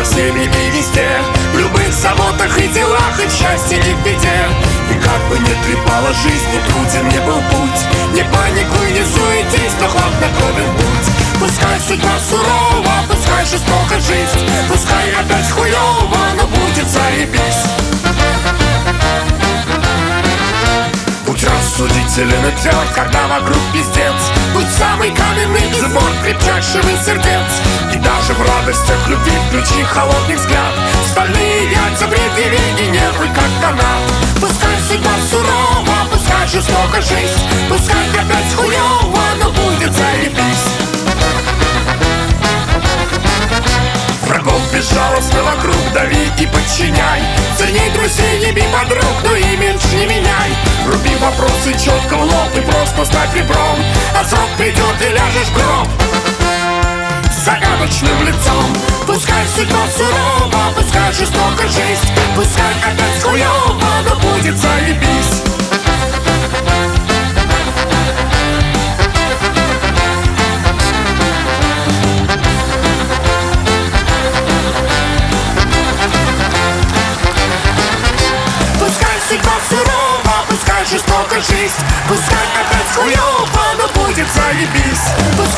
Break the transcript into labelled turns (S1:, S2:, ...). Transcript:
S1: всеми и везде, в любых заботах и делах, и в счастье, и в беде. И как бы ни трепала жизнь, ни труден не был путь, не паникуй, не суетись, но хладнокровен будь. Пускай судьба сурова, пускай жестока жизнь, пускай опять хуёво, но будет заебись. Будь рассудителен и тверд, когда вокруг пиздец. Будь самый каменный забор крепчайшего сердец. И даже в радостях любви включи холодный взгляд. Стальные яйца предъяви и нервы как канат. Пускай судьба сурова, пускай жестока жизнь, пускай опять хуёво, но будет заебись. Врагов безжалостно вокруг дави и подчиняй. Цени друзей, не бей подруг, но имидж не меняй. Руби вопросы четко в лоб и просто стать ребром. А срок придет и ляжешь в гроб с загадочным лицом. Пускай судьба сурова, пускай жестока жизнь, пускай опять хуёво, но будет заебись. Судьба сурова, пускай жестока жизнь, пускай опять хуёво, но будет заебись.